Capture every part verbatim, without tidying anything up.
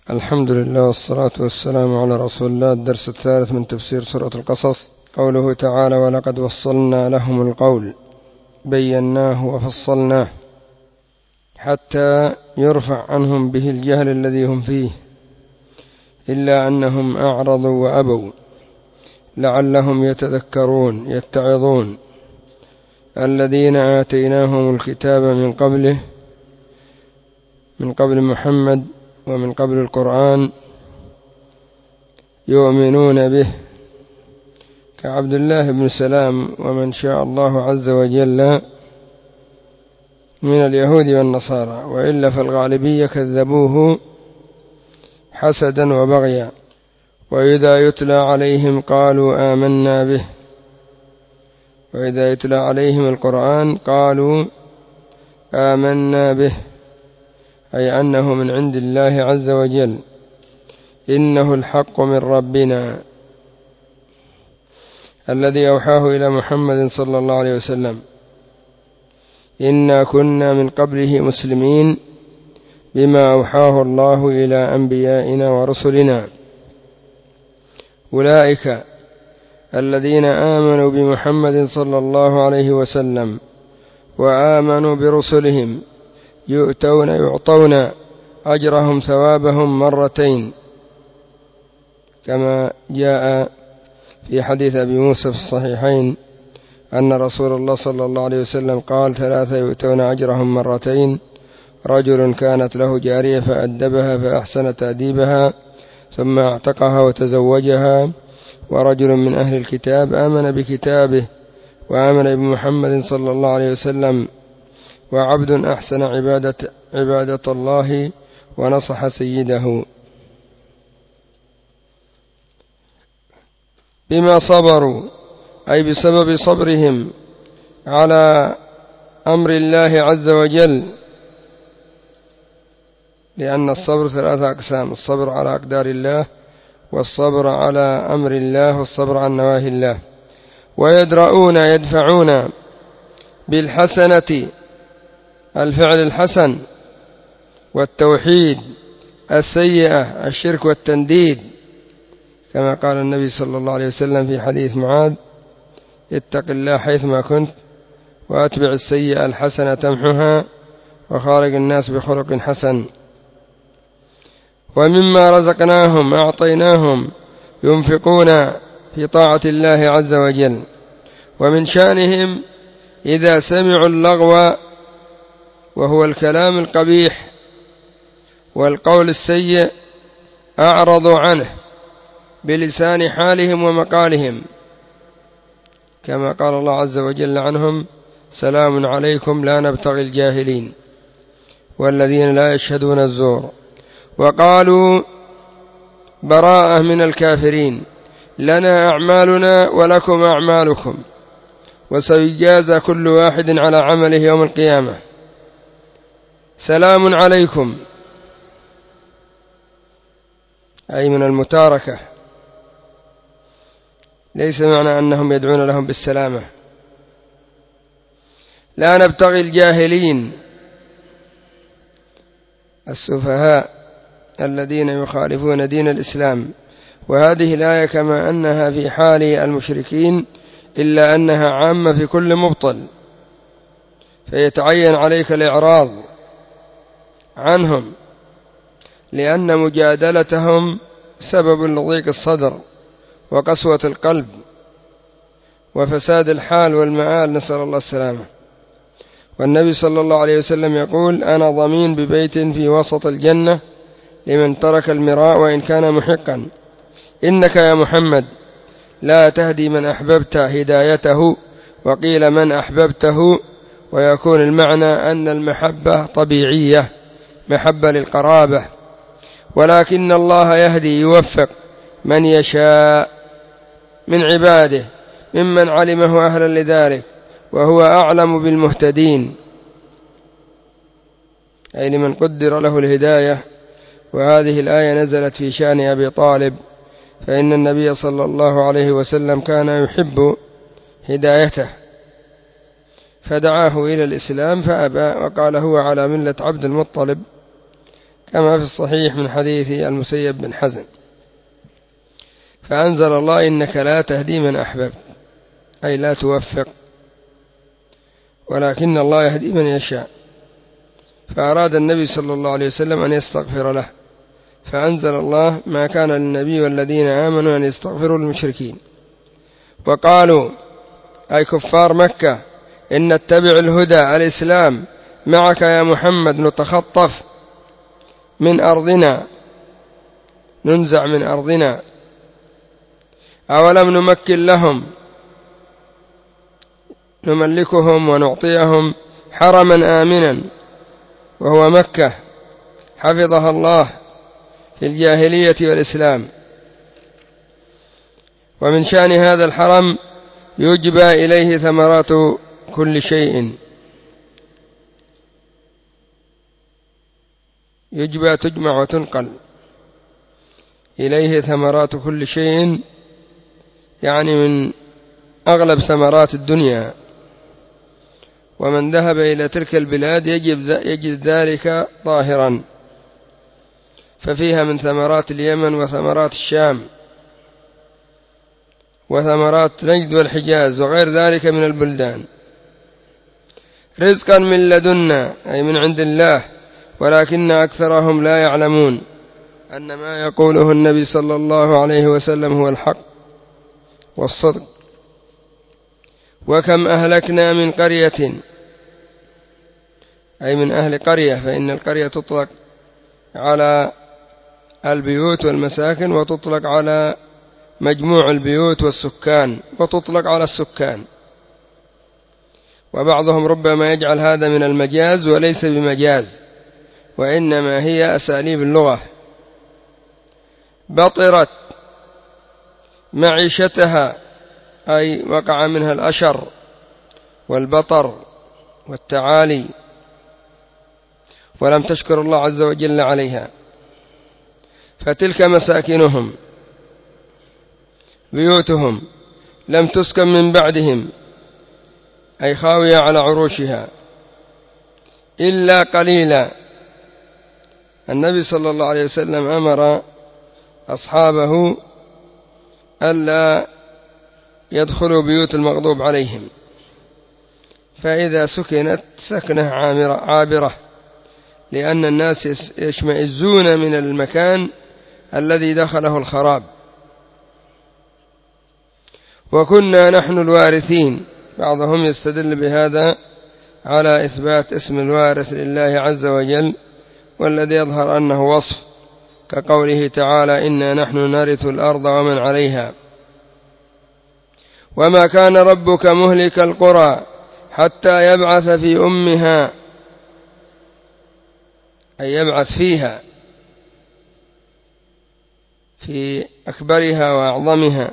الحمد لله والصلاة والسلام على رسول الله. الدرس الثالث من تفسير سورة القصص. قوله تعالى: ولقد وصلنا لهم القول بيناه وفصلناه حتى يرفع عنهم به الجهل الذي هم فيه، إلا أنهم أعرضوا وأبوا لعلهم يتذكرون يتعظون. الذين آتيناهم الكتاب من قبله من قبل محمد ومن قبل القرآن يؤمنون به، كعبد الله بن سلام ومن شاء الله عز وجل من اليهود والنصارى، وإلا فالغالبية كذبوه حسدا وبغيا. وإذا يتلى عليهم قالوا آمنا به، وإذا يتلى عليهم القرآن قالوا آمنا به، أي أنه من عند الله عز وجل، إنه الحق من ربنا الذي أوحاه إلى محمد صلى الله عليه وسلم، إنا كنا من قبله مسلمين بما أوحاه الله إلى أنبيائنا ورسلنا. أولئك الذين آمنوا بمحمد صلى الله عليه وسلم وآمنوا برسلهم يؤتون يعطون أجرهم ثوابهم مرتين، كما جاء في حديث أبي موسى في الصحيحين أن رسول الله صلى الله عليه وسلم قال: ثلاثة يؤتون أجرهم مرتين: رجل كانت له جارية فأدبها فأحسن تأديبها ثم اعتقها وتزوجها، ورجل من أهل الكتاب آمن بكتابه وآمن بمحمد صلى الله عليه وسلم، وعبد أحسن عبادة, عبادة الله ونصح سيده. بما صبروا، أي بسبب صبرهم على أمر الله عز وجل، لأن الصبر ثلاثة أقسام: الصبر على أقدار الله، والصبر على أمر الله، والصبر عن نواهي الله. ويدرؤون يدفعون بالحسنة الفعل الحسن والتوحيد، السيئة الشرك والتنديد، كما قال النبي صلى الله عليه وسلم في حديث معاذ: اتق الله حيثما كنت وأتبع السيئة الحسنة تمحها وخالق الناس بخلق حسن. ومما رزقناهم أعطيناهم ينفقون في طاعة الله عز وجل. ومن شأنهم إذا سمعوا اللغو، وهو الكلام القبيح والقول السيء، أعرضوا عنه بلسان حالهم ومقالهم، كما قال الله عز وجل عنهم: سلام عليكم لا نبتغي الجاهلين، والذين لا يشهدون الزور. وقالوا براءة من الكافرين، لنا أعمالنا ولكم أعمالكم وسيجازى كل واحد على عمله يوم القيامة. سلام عليكم، أي من المتاركة، ليس معنى أنهم يدعون لهم بالسلامة. لا نبتغي الجاهلين، السفهاء الذين يخالفون دين الإسلام. وهذه الآية كما أنها في حال المشركين إلا أنها عامة في كل مبطل، فيتعين عليك الإعراض عنهم، لأن مجادلتهم سبب لضيق الصدر وقسوة القلب وفساد الحال والمآل، نسأل الله السلامة. والنبي صلى الله عليه وسلم يقول: أنا ضمين ببيت في وسط الجنة لمن ترك المراء وإن كان محقا. إنك يا محمد لا تهدي من أحببت هدايته، وقيل من أحببته، ويكون المعنى أن المحبة طبيعية، محبة للقرابة، ولكن الله يهدي يوفق من يشاء من عباده ممن علمه أهلا لذلك، وهو أعلم بالمهتدين، أي لمن قدر له الهداية. وهذه الآية نزلت في شأن أبي طالب، فإن النبي صلى الله عليه وسلم كان يحب هدايته فدعاه إلى الإسلام فأبى، وقال: هو على ملة عبد المطلب كما في الصحيح من حديث المسيب بن حزن. فأنزل الله إنك لا تهدي من أحببت، أي لا توفق، ولكن الله يهدي من يشاء. فأراد النبي صلى الله عليه وسلم أن يستغفر له، فأنزل الله ما كان للنبي والذين آمنوا أن يستغفروا للمشركين. وقالوا أي كفار مكة إن نتبع الهدى الإسلام معك يا محمد نتخطف من أرضنا، ننزع من أرضنا، أولم نمكن لهم نملكهم ونعطيهم حرما آمنا وهو مكة حفظها الله في الجاهلية والإسلام. ومن شأن هذا الحرم يجبى إليه ثمرات كل شيء، يجبى تجمع وتنقل إليه ثمرات كل شيء، يعني من أغلب ثمرات الدنيا. ومن ذهب إلى تلك البلاد يجد ذلك ظاهرا، ففيها من ثمرات اليمن وثمرات الشام وثمرات نجد والحجاز وغير ذلك من البلدان، رزقا من لدنا أي من عند الله، ولكن أكثرهم لا يعلمون أن ما يقوله النبي صلى الله عليه وسلم هو الحق والصدق. وكم أهلكنا من قرية، أي من أهل قرية، فإن القرية تطلق على البيوت والمساكن، وتطلق على مجموع البيوت والسكان، وتطلق على السكان. وبعضهم ربما يجعل هذا من المجاز وليس بمجاز، وإنما هي أساليب اللغة. بطرت معيشتها، أي وقع منها الأشر والبطر والتعالي، ولم تشكر الله عز وجل عليها. فتلك مساكنهم بيوتهم لم تسكن من بعدهم، أي خاوية على عروشها، إلا قليلا. النبي صلى الله عليه وسلم أمر أصحابه ألا يدخلوا بيوت المغضوب عليهم، فإذا سكنت سكنة عابرة، لأن الناس يشمئزون من المكان الذي دخله الخراب. وكنا نحن الوارثين، بعضهم يستدل بهذا على إثبات اسم الوارث لله عز وجل، والذي يظهر أنه وصف، كقوله تعالى إنا نحن نرث الأرض ومن عليها. وما كان ربك مهلك القرى حتى يبعث في أمها، أي يبعث فيها في أكبرها وأعظمها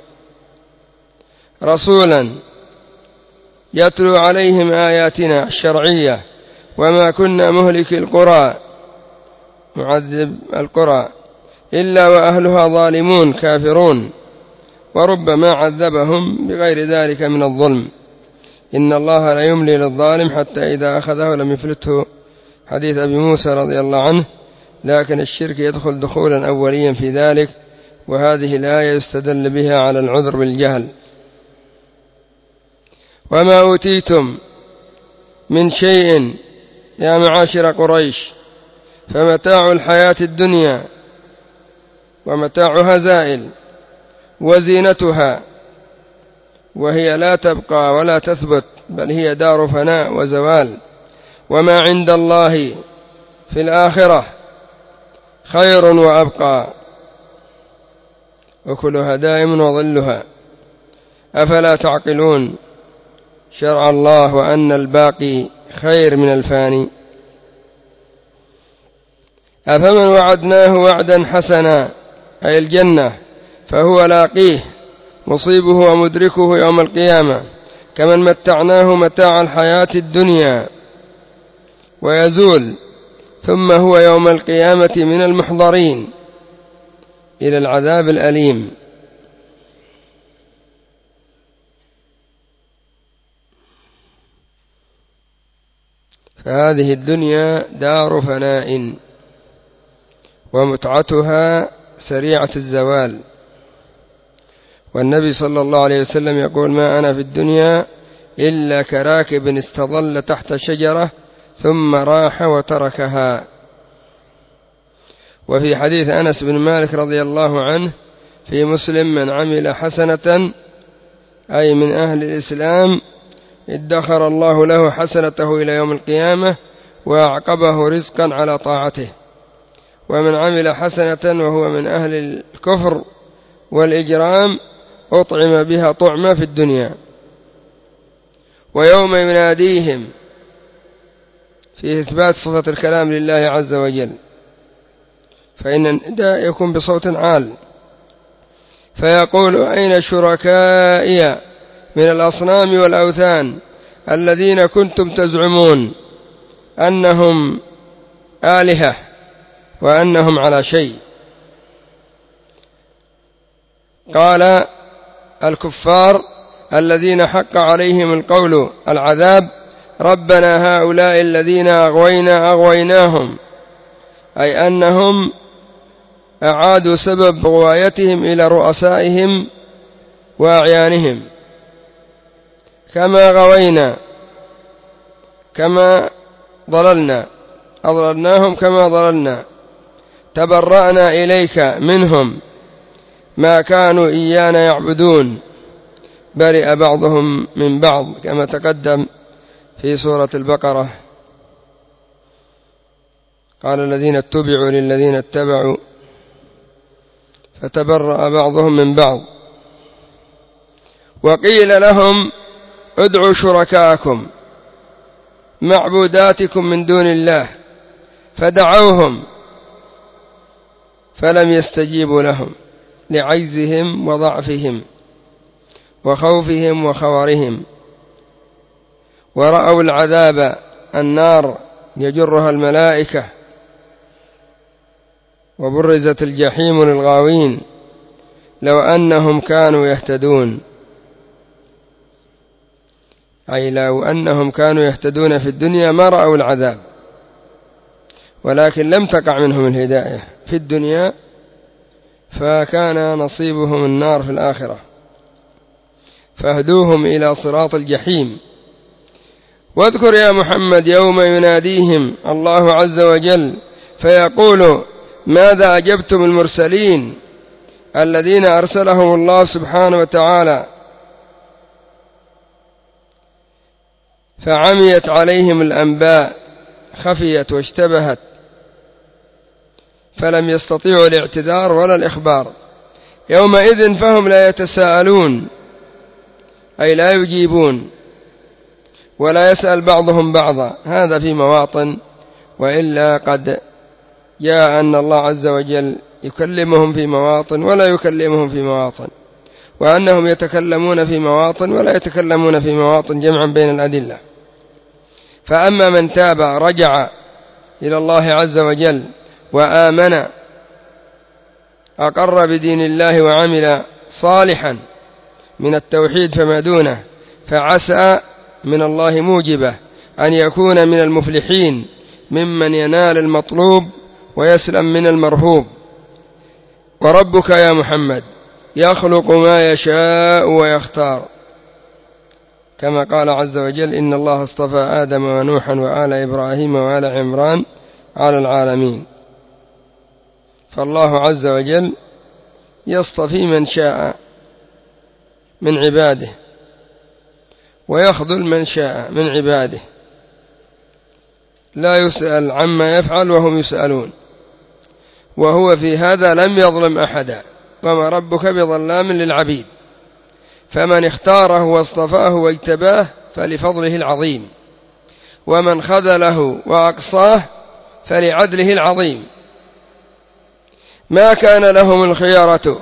رسولا يتلو عليهم آياتنا الشرعية. وما كنا مهلك القرى، معذب القرى، إلا وأهلها ظالمون كافرون، وربما عذبهم بغير ذلك من الظلم. إن الله لا يملي للظالم حتى إذا أخذه لم يفلته، حديث أبي موسى رضي الله عنه. لكن الشرك يدخل دخولا أوليا في ذلك، وهذه الآية يستدل بها على العذر بالجهل. وما أوتيتم من شيء يا معاشر قريش فمتاع الحياة الدنيا ومتاعها زائل، وزينتها، وهي لا تبقى ولا تثبت، بل هي دار فناء وزوال. وما عند الله في الآخرة خير وأبقى، وكلها دائم وظلها. أفلا تعقلون شرع الله وأن الباقي خير من الفاني؟ أفمن وعدناه وعدا حسنا، أي الجنة، فهو لاقيه مصيبه ومدركه يوم القيامة، كمن متعناه متاع الحياة الدنيا ويزول، ثم هو يوم القيامة من المحضرين إلى العذاب الأليم. فهذه الدنيا دار فناء، ومتعتها سريعة الزوال. والنبي صلى الله عليه وسلم يقول: ما أنا في الدنيا إلا كراكب استظل تحت شجرة ثم راح وتركها. وفي حديث أنس بن مالك رضي الله عنه في مسلم: من عمل حسنة أي من أهل الإسلام ادخر الله له حسنته إلى يوم القيامة وأعقبه رزقا على طاعته. ومن عمل حسنة وهو من أهل الكفر والإجرام أطعم بها طعمة في الدنيا. ويوم يناديهم في إثبات صفة الكلام لله عز وجل، فإن النداء يكون بصوت عال، فيقول: أين شركائي من الأصنام والأوثان الذين كنتم تزعمون أنهم آلهة وأنهم على شيء؟ قال الكفار الذين حق عليهم القول العذاب: ربنا هؤلاء الذين أغوينا أغويناهم، أي أنهم أعادوا سبب غوايتهم إلى رؤسائهم وأعيانهم، كما غوينا كما ضللنا أضللناهم كما ضللنا، تبرأنا إليك منهم ما كانوا إيانا يعبدون، برئ بعضهم من بعض، كما تقدم في سورة البقرة. قال الذين اتبعوا للذين اتبعوا فتبرأ بعضهم من بعض. وقيل لهم: ادعوا شركاءكم معبوداتكم من دون الله، فدعوهم فلم يستجيبوا لهم لعجزهم وضعفهم وخوفهم وخورهم، ورأوا العذاب النار يجرها الملائكة، وبرزت الجحيم للغاوين، لو أنهم كانوا يهتدون، أي لو أنهم كانوا يهتدون في الدنيا ما رأوا العذاب، ولكن لم تقع منهم الهداية في الدنيا، فكان نصيبهم النار في الآخرة، فاهدوهم إلى صراط الجحيم. واذكر يا محمد يوم يناديهم الله عز وجل فيقول: ماذا أجبتم المرسلين الذين أرسلهم الله سبحانه وتعالى، فعميت عليهم الأنباء، خفيت واشتبهت، فلم يستطيعوا الاعتذار ولا الإخبار. يومئذ فهم لا يتساءلون، أي لا يجيبون، ولا يسأل بعضهم بعضا. هذا في مواطن، وإلا قد جاء أن الله عز وجل يكلمهم في مواطن ولا يكلمهم في مواطن، وأنهم يتكلمون في مواطن ولا يتكلمون في مواطن، جمعا بين الأدلة. فأما من تاب رجع إلى الله عز وجل وآمن أقر بدين الله وعمل صالحا من التوحيد فما دونه، فعسى من الله موجبه أن يكون من المفلحين، ممن ينال المطلوب ويسلم من المرهوب. وربك يا محمد يخلق ما يشاء ويختار، كما قال عز وجل: إن الله اصطفى آدم ونوحا وآل إبراهيم وآل عمران على العالمين. فالله عز وجل يصطفي من شاء من عباده، ويخذل من شاء من عباده، لا يسأل عما يفعل وهم يسألون، وهو في هذا لم يظلم أحدا، وما ربك بظلام للعبيد. فمن اختاره واصطفاه واجتباه فلفضله العظيم، ومن خذله وأقصاه فلعدله العظيم. ما كان لهم الخيارة،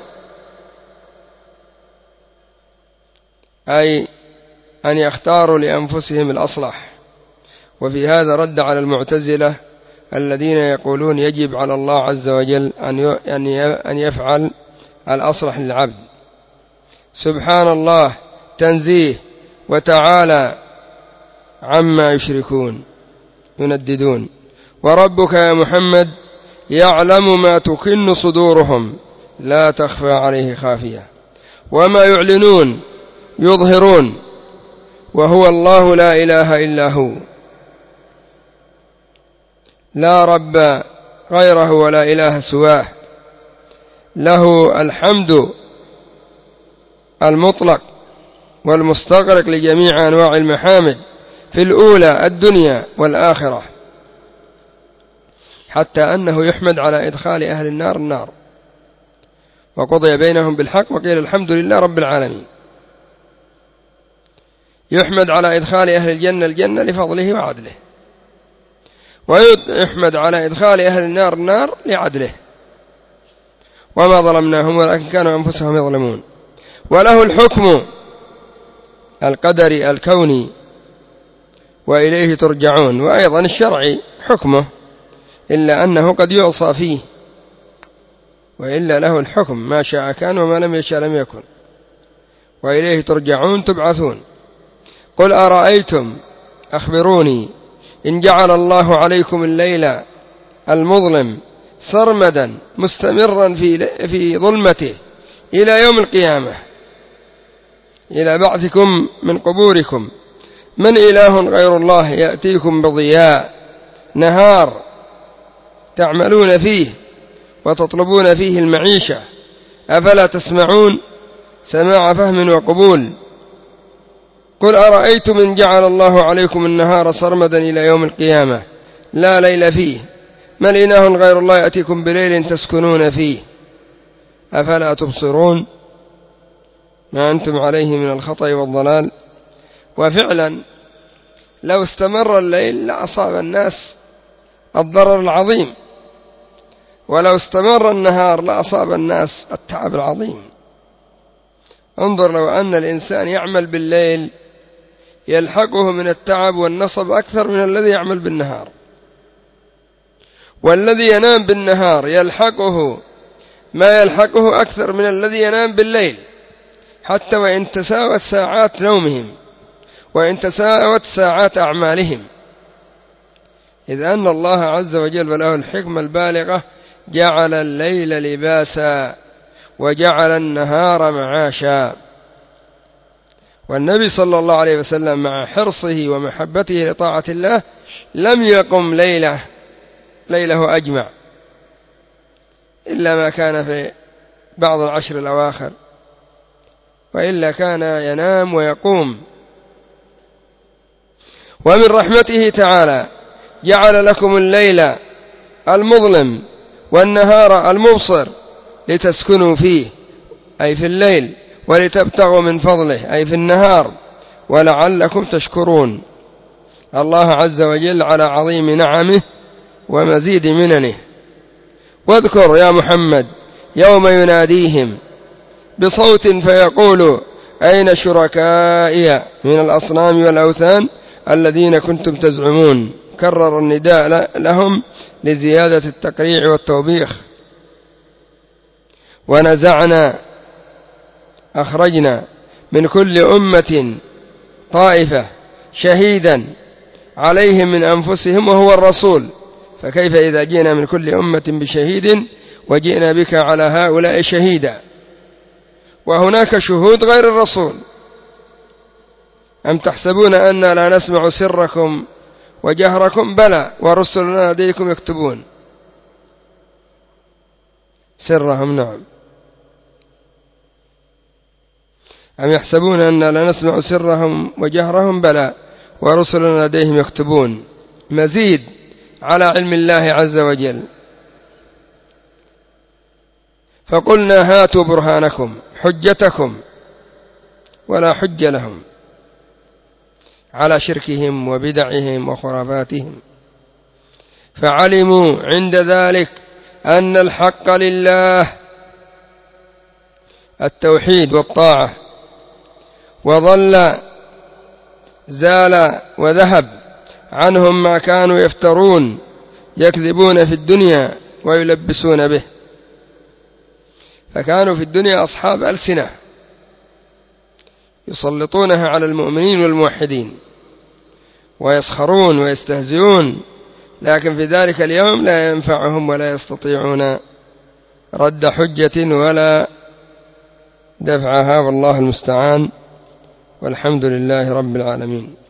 أي أن يختاروا لأنفسهم الأصلح. وفي هذا رد على المعتزلة الذين يقولون يجب على الله عز وجل أن يفعل الأصلح للعبد. سبحان الله، تنزيه وتعالى عما يشركون ينددون. وربك يا محمد يعلم ما تكن صدورهم لا تخفى عليه خافية، وما يعلنون يظهرون، وهو الله لا إله إلا هو، لا رب غيره ولا إله سواه، له الحمد المطلق والمستغرق لجميع أنواع المحامد في الأولى الدنيا والآخرة، حتى أنه يحمد على إدخال أهل النار النار، وقضي بينهم بالحق وقيل الحمد لله رب العالمين. يحمد على إدخال أهل الجنة الجنة لفضله وعدله، ويحمد على إدخال أهل النار النار لعدله، وما ظلمناهم ولكن كانوا أنفسهم يظلمون. وله الحكم القدري الكوني وإليه ترجعون، وأيضا الشرعي حكمه، إلا أنه قد يعصى فيه، وإلا له الحكم ما شاء كان وما لم يشاء لم يكن، وإليه ترجعون تبعثون. قل أرأيتم أخبروني إن جعل الله عليكم الليل المظلم سرمدا مستمرا في في ظلمته إلى يوم القيامة، إلى بعثكم من قبوركم، من إله غير الله يأتيكم بضياء نهار تعملون فيه وتطلبون فيه المعيشة، أفلا تسمعون سماع فهم وقبول. قل أرأيتم إن جعل الله عليكم النهار سرمدا إلى يوم القيامة لا ليل فيه، من إله غير الله يأتيكم بليل تسكنون فيه، أفلا تبصرون ما أنتم عليه من الخطأ والضلال. وفعلا لو استمر الليل لأصاب الناس الضرر العظيم، ولو استمر النهار لأصاب الناس التعب العظيم. انظر لو أن الإنسان يعمل بالليل يلحقه من التعب والنصب أكثر من الذي يعمل بالنهار، والذي ينام بالنهار يلحقه ما يلحقه أكثر من الذي ينام بالليل، حتى وإن تساوت ساعات نومهم وإن تساوت ساعات أعمالهم، إذ أن الله عز وجل وله الحكمة البالغة جعل الليل لباسا وجعل النهار معاشا. والنبي صلى الله عليه وسلم مع حرصه ومحبته لطاعة الله لم يقم ليله ليله أجمع، إلا ما كان في بعض العشر الأواخر، وإلا كان ينام ويقوم. ومن رحمته تعالى جعل لكم الليل المظلم والنهار المبصر لتسكنوا فيه أي في الليل، ولتبتغوا من فضله أي في النهار، ولعلكم تشكرون الله عز وجل على عظيم نعمه ومزيد مننه. واذكر يا محمد يوم يناديهم بصوت فيقول أين شركائي من الأصنام والأوثان الذين كنتم تزعمون. كرر النداء لهم لزيادة التقريع والتوبيخ. ونزعنا أخرجنا من كل أمة طائفة شهيدا عليهم من أنفسهم وهو الرسول، فكيف إذا جئنا من كل أمة بشهيد وجئنا بك على هؤلاء شهيدا. وهناك شهود غير الرسول. أم تحسبون أننا لا نسمع سركم وجهركم بلى ورسلنا لديكم يكتبون سرهم. نعم. أم يحسبون أننا لا نسمع سرهم وجهرهم بلى ورسلنا لديهم يكتبون. مزيد على علم الله عز وجل. فقلنا هاتوا برهانكم حجتكم، ولا حج لهم على شركهم وبدعهم وخرافاتهم. فعلموا عند ذلك أن الحق لله التوحيد والطاعة، وظل زال وذهب عنهم ما كانوا يفترون يكذبون في الدنيا ويلبسون به. فكانوا في الدنيا أصحاب ألسنة يسلطونها على المؤمنين والموحدين، ويسخرون ويستهزئون لكن في ذلك اليوم لا ينفعهم ولا يستطيعون رد حجة ولا دفعها، والله المستعان، والحمد لله رب العالمين.